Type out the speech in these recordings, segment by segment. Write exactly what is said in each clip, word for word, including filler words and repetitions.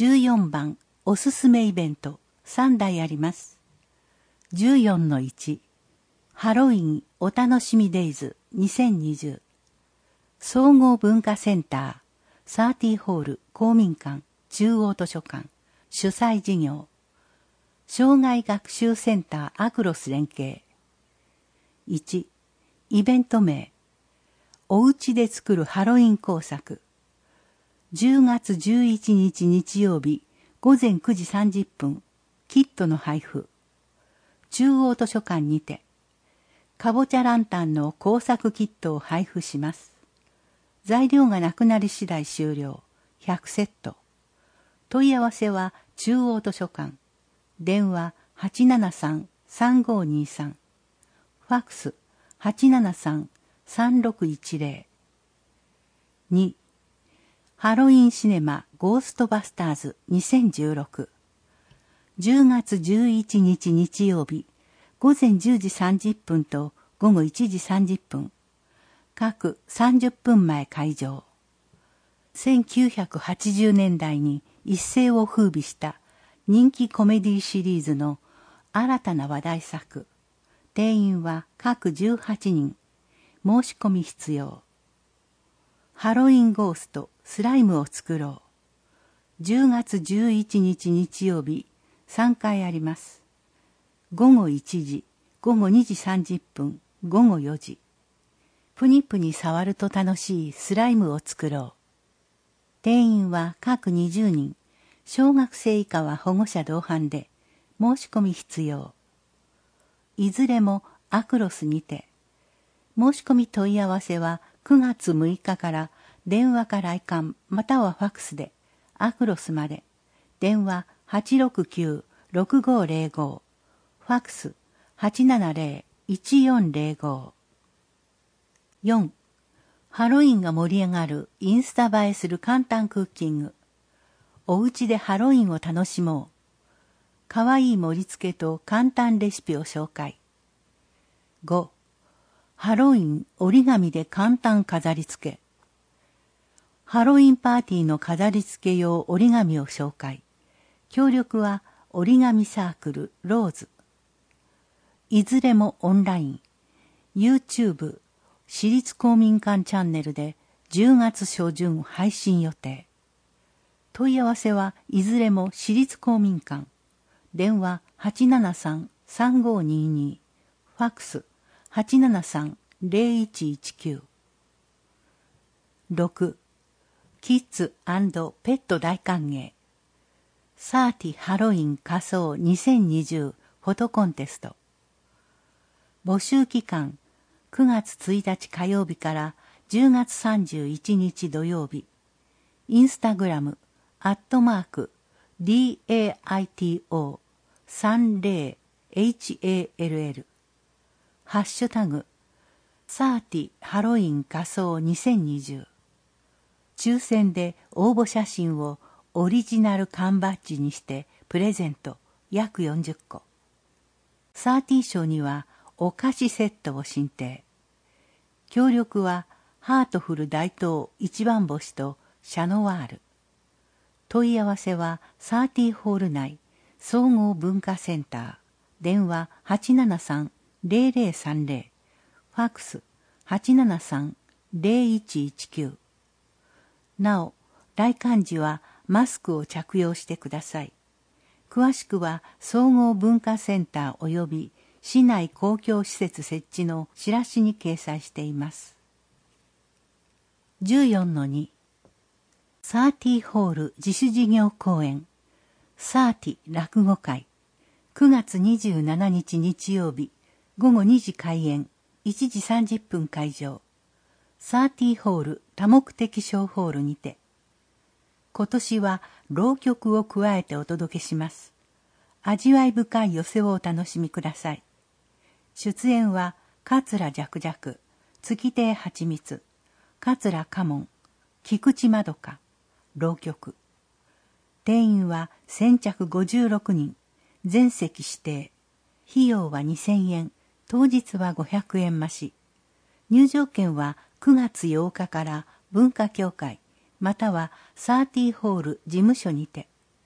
じゅうよんばんおすすめイベントさんだいあります。じゅうよんのいちハロウィンお楽しみデイズにせんにじゅう総合文化センターサーティホール公民館中央図書館主催事業障害学習センターアクロス連携。いちイベント名おうちで作るハロウィン工作じゅうがつじゅういちにち日曜日ごぜんくじさんじゅっぷんキットの配布中央図書館にてかぼちゃランタンの工作キットを配布します。材料がなくなり次第終了ひゃくセット。問い合わせは中央図書館電話 はちななさんさんごにさん ファックス はちななさんさんろくいちぜろ にハロウィンシネマゴーストバスターズにせんじゅうろくじゅうがつじゅういちにち日曜日ごぜんじゅうじさんじゅっぷんとごごいちじさんじゅっぷん各さんじゅっぷんまえ開場。せんきゅうひゃくはちじゅうねんだいに一世を風靡した人気コメディシリーズの新たな話題作。定員は各じゅうはちにん。申し込み必要。ハロウィンゴーストスライムを作ろう。じゅうがつじゅういちにち日曜日さんかいあります。ごごいちじ、ごごにじさんじゅっぷん、ごごよじ。ぷにぷに触ると楽しいスライムを作ろう。定員は各にじゅうにん。小学生以下は保護者同伴で申し込み必要。いずれもアクロスにて。申し込み問い合わせはくがつむいかから電話か来館またはファックスでアクロスまで。電話 はちろくきゅうろくごぜろご ファックス はちななぜろいちよんぜろご。よんハロウィンが盛り上がるインスタ映えする簡単クッキング。おうちでハロウィンを楽しもう。かわいい盛り付けと簡単レシピを紹介。ごハロウィン折り紙で簡単飾り付け。ハロウィンパーティーの飾り付け用折り紙を紹介。協力は折り紙サークルローズ。いずれもオンライン。YouTube 私立公民館チャンネルでじゅうがつしょじゅん配信予定。問い合わせはいずれも私立公民館。電話 はちななさんさんごにに。ファックス はちななさんぜろいちいちきゅう。ろくキッズ&ペット大歓迎。サーティハロウィン仮装にせんにじゅうフォトコンテスト。募集期間くがつついたち火曜日からじゅうがつさんじゅういちにち土曜日。インスタグラムアットマーク ディーエーアイティーオーさんじゅうエイチエーエルエル ハッシュタグサーティハロウィン仮装にせんにじゅう。抽選で応募写真をオリジナル缶バッジにしてプレゼント約よんじゅっこ。サーティ賞にはお菓子セットを進呈。協力はハートフル大東一番星とシャノワール。問い合わせはサーティホール内総合文化センター。電話 はちななさんぜろぜろさんぜろ。ファックス はちななさんぜろいちいちきゅう。なお、来館時はマスクを着用してください。詳しくは総合文化センター及び市内公共施設設置のチラシに掲載しています。じゅうよんのにサーティホール自主事業公演サーティ落語会くがつにじゅうしちにち日曜日ごごにじ開演いちじさんじゅっぷん会場サーティホール多目的小ホールにて今年は浪曲を加えてお届けします。味わい深い寄席をお楽しみください。出演は桂ジャクジャク、月亭はちみつ、桂家門、菊池まどか、浪曲。定員は先着ごじゅうろくにん、全席指定。費用はにせんえん、当日はごひゃくえん増し。入場券はくがつようかから文化協会、またはサーティホール事務所にて。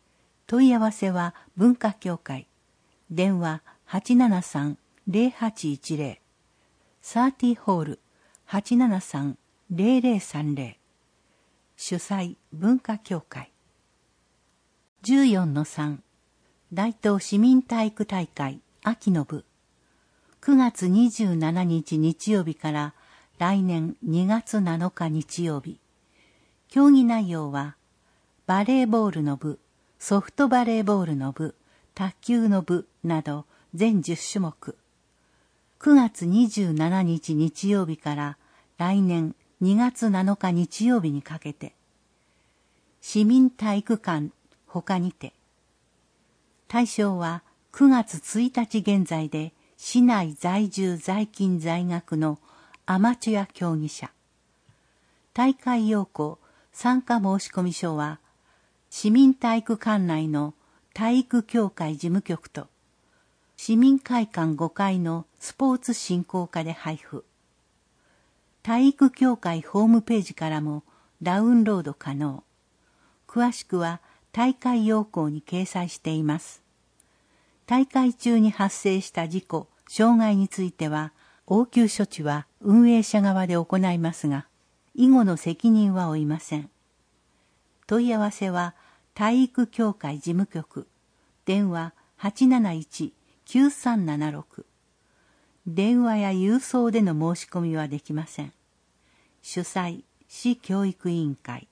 問い合わせは文化協会。電話 はちななさん ゼロはちいちゼロ。サーティホール はちななさん ゼロゼロさんゼロ。主催文化協会。じゅうよんのさん 大東市民体育大会秋の部。くがつにじゅうしちにち日曜日から来年にがつなのか日曜日。競技内容はバレーボールの部、ソフトバレーボールの部、卓球の部など全じゅっしゅもく。くがつにじゅうしちにち日曜日から来年にがつなのか日曜日にかけて、市民体育館他にて。対象はくがつついたち現在で市内在住在勤在学のアマチュア競技者。大会要項参加申込書は市民体育館内の体育協会事務局と市民会館ごかいのスポーツ振興課で配布。体育協会ホームページからもダウンロード可能。詳しくは大会要項に掲載しています。大会中に発生した事故、障害については、応急処置は運営者側で行いますが、以後の責任は負いません。問い合わせは、体育協会事務局、電話 はちなないち きゅうさんななろく。電話や郵送での申し込みはできません。主催、市教育委員会。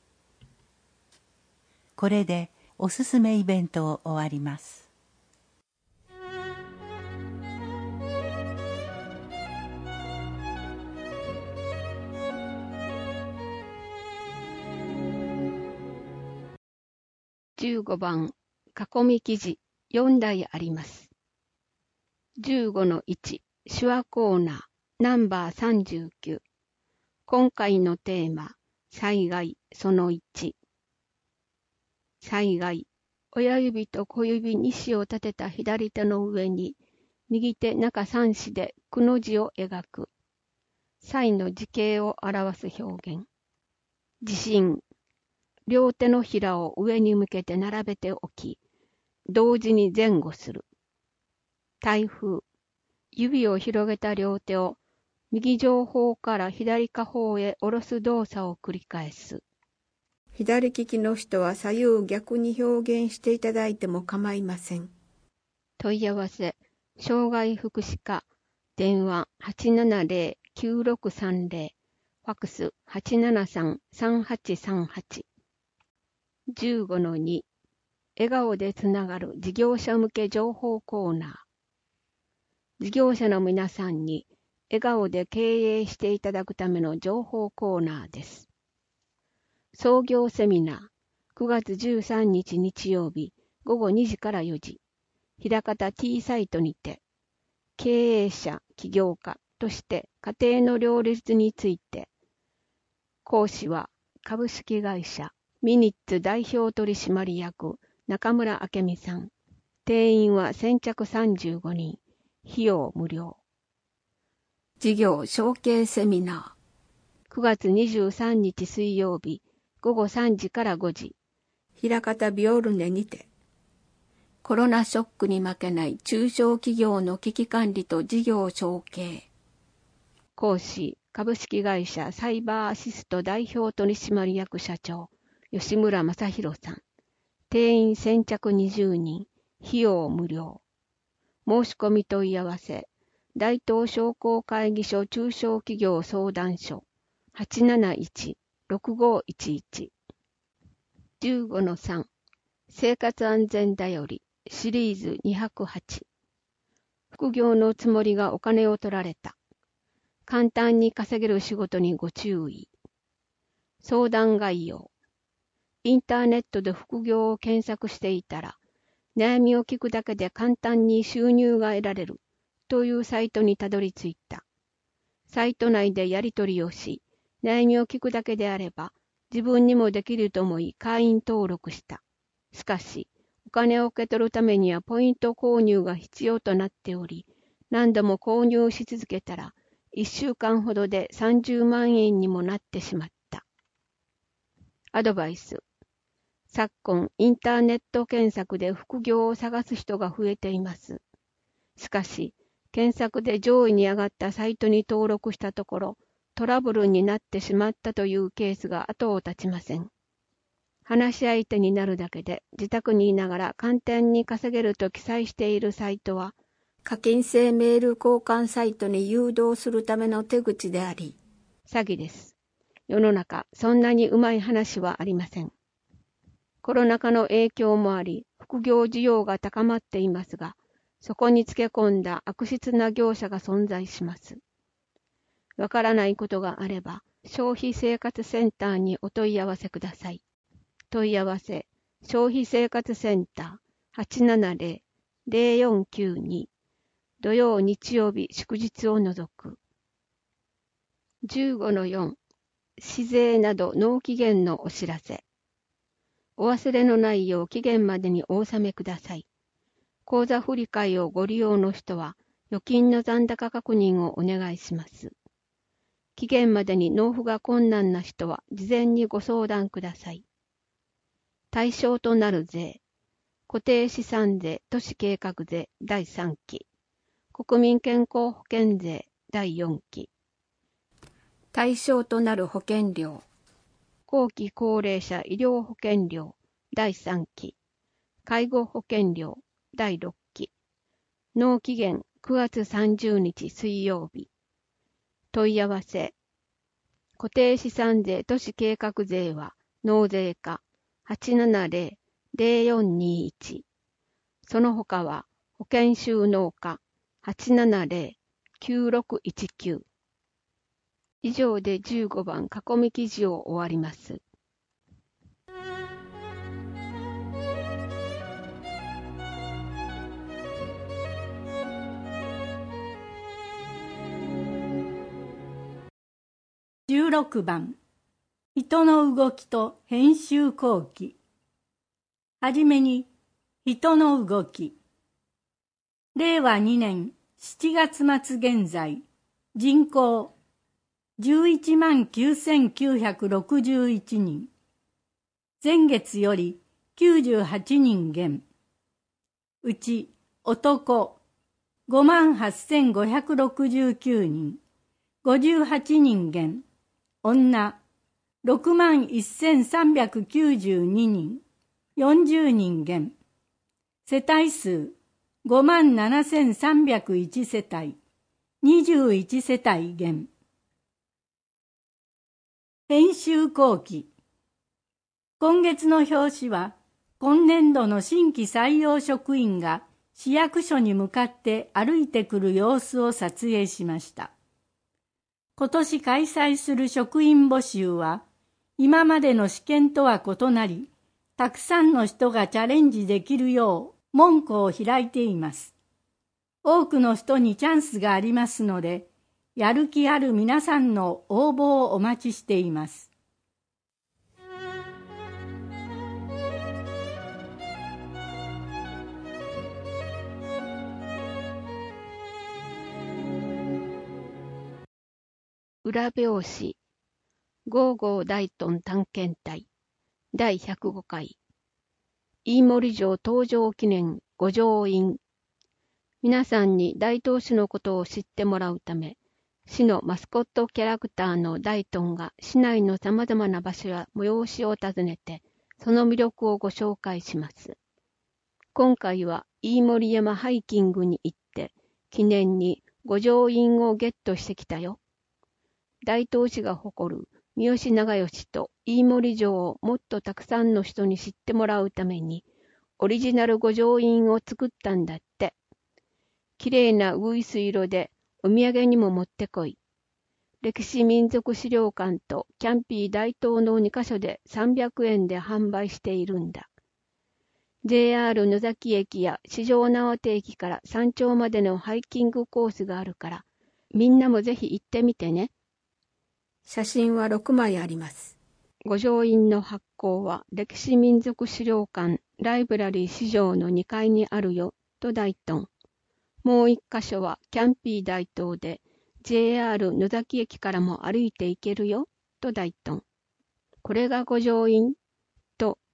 これでおすすめイベントを終わります。 じゅうごばん、囲み記事よんだいあります。じゅうごのいち、手話コーナー、ナンバーさんじゅうきゅう。今回のテーマ、災害そのいち。災害、親指と小指にしを立てた左手の上に、右手中三子でくの字を描く。災の時形を表す表現。地震、両手のひらを上に向けて並べておき、同時に前後する。台風、指を広げた両手を右上方から左下方へ下ろす動作を繰り返す。 左利きの人は左右逆に表現していただいても構いません。 問い合わせ、障害福祉課、電話 はちななゼロ きゅうろくさんゼロ、ファックス はちななさん さんはちさんはち。じゅうごのに、笑顔でつながる事業者向け情報コーナー。事業者の皆さんに笑顔で経営していただくための情報コーナーです。創業セミナー、くがつじゅうさんにち日曜日ごごにじからよじ、枚方 T サイトにて、経営者、起業家として家庭の両立について、講師は株式会社ミニッツ代表取締役中村明美さん。定員は先着さんじゅうごにん。費用無料。 事業承継セミナー。くがつにじゅうさんにち水曜日ごごさんじからごじ。 枚方ビオルネにて。コロナショックに負けない中小企業の危機管理と事業承継。 講師、株式会社サイバーアシスト代表取締役社長、吉村正弘さん。定員先着にじゅうにん。費用無料。申し込み問い合わせ。大東商工会議所中小企業相談所 はちなないち ろくごいちいち。じゅうごのさん。生活安全だよりシリーズにひゃくはち。副業のつもりがお金を取られた。簡単に稼げる仕事にご注意。相談概要。インターネットで副業を検索していたら、悩みを聞くだけで簡単に収入が得られるというサイトにたどり着いた。サイト内でやり取りをし、悩みを聞くだけであれば、自分にもできると思い会員登録した。しかし、お金を受け取るためにはポイント購入が必要となっており、何度も購入し続けたら、いっしゅうかんほどでさんじゅうまんえんにもなってしまった。アドバイス。 昨今、インターネット検索で副業を探す人が増えています。しかし、検索で上位に上がったサイトに登録したところ、トラブルになってしまったというケースが後を絶ちません。話し相手になるだけで自宅にいながら簡単に稼げると記載しているサイトは、 課金制メール交換サイトに誘導するための手口であり、 詐欺です。世の中、そんなにうまい話はありません。コロナ禍の影響もあり、副業需要が高まっていますが、そこにつけ込んだ悪質な業者が存在します。わからないことがあれば、消費生活センターにお問い合わせください。問い合わせ、消費生活センター はちななゼロ ゼロよんきゅうに 土曜日曜日祝日を除く。じゅうごのよん 市税など納期限のお知らせ。お忘れのないよう期限までにお納めください。口座振替をご利用の人は、預金の残高確認をお願いします。期限までに納付が困難な人は、事前にご相談ください。対象となる税、固定資産税都市計画税だいさんき、国民健康保険税だいよんき、 対象となる保険料、 後期高齢者医療保険料だいさんき、介護保険料だいろっき、納期限くがつさんじゅうにち水曜日。問い合わせ、固定資産税都市計画税は納税課 はちななゼロ ゼロよんにいち、その他は保険収納課 はちななゼロ きゅうろくいちきゅう。以上でじゅうごばん囲み記事を終わります。 じゅうろくばん、人の動きと編集後期。はじめに、人の動き。れいわにねんしちがつ末現在、人口じゅういちまんきゅうせんきゅうひゃくろくじゅういちにん。前月よりきゅうじゅうはちにん減。うち男ごまんはっせんごひゃくろくじゅうきゅうにん、ごじゅうはちにん減。女ろくまんせんさんびゃくきゅうじゅうににん、よんじゅうにん減。世帯数ごまんななせんさんびゃくいち世帯、にじゅういち世帯減。編集後期。今月の表紙は、今年度の新規採用職員が市役所に向かって歩いてくる様子を撮影しました。今年開催する職員募集は、今までの試験とは異なり、たくさんの人がチャレンジできるよう門戸を開いています。多くの人にチャンスがありますので、やる気ある皆さんの応募をお待ちしています。 裏表紙、ゴーゴー大東探検隊だいひゃくごかい、飯森城登場記念御城印。皆さんに大東市のことを知ってもらうため、市のマスコットキャラクターの大東が市内のさまざまな場所や催しを訪ねて、その魅力をご紹介します。今回は飯森山ハイキングに行って、記念に御城印をゲットしてきたよ。大東市が誇る三好長慶と飯森城をもっとたくさんの人に知ってもらうために、オリジナル御城印を作ったんだって。きれいなウイス色でお土産にも持ってこい。歴史民族資料館とキャンピー大東のにかしょでさんびゃくえんで販売しているんだ。ジェイアール 野崎駅や四条畷駅から山頂までのハイキングコースがあるから、みんなもぜひ行ってみてね。 写真はろくまいあります。 御城印の発行は歴史民族資料館ライブラリー四条のにかいにあるよと大東。もう一箇所はキャンピー大東で ジェイアール 野崎駅からも歩いて行けるよと大東。これが御城印と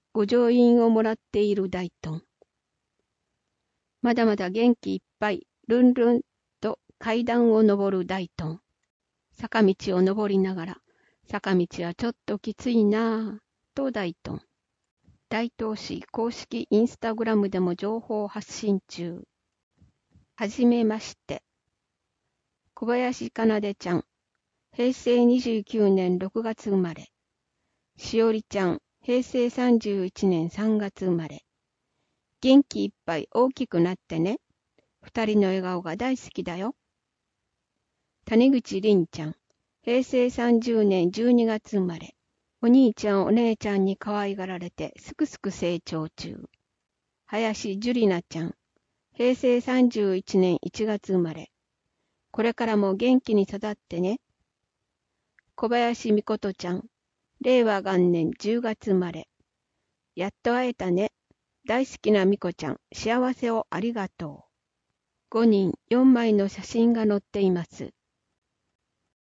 ご乗員をもらっている大東。まだまだ元気いっぱい、ルンルンと階段を登る大東。坂道を登りながら、坂道はちょっときついなぁ、と大東。大東市公式インスタグラムでも情報発信中。はじめまして。小林かなでちゃん、へいせいにじゅうきゅうねんろくがつ生まれ。しおりちゃん、へいせいさんじゅういちねんさんがつ生まれ。元気いっぱい大きくなってね。二人の笑顔が大好きだよ。谷口凛ちゃん、へいせいさんじゅうねんじゅうにがつ生まれ。お兄ちゃんお姉ちゃんに可愛がられてすくすく成長中。林樹里奈ちゃん、へいせいさんじゅういちねんいちがつ生まれ。これからも元気に育ってね。小林美琴ちゃん、れいわがんねんじゅうがつ生まれ。やっと会えたね。大好きな美子ちゃん、幸せをありがとう。ごにんよんまいの写真が載っています。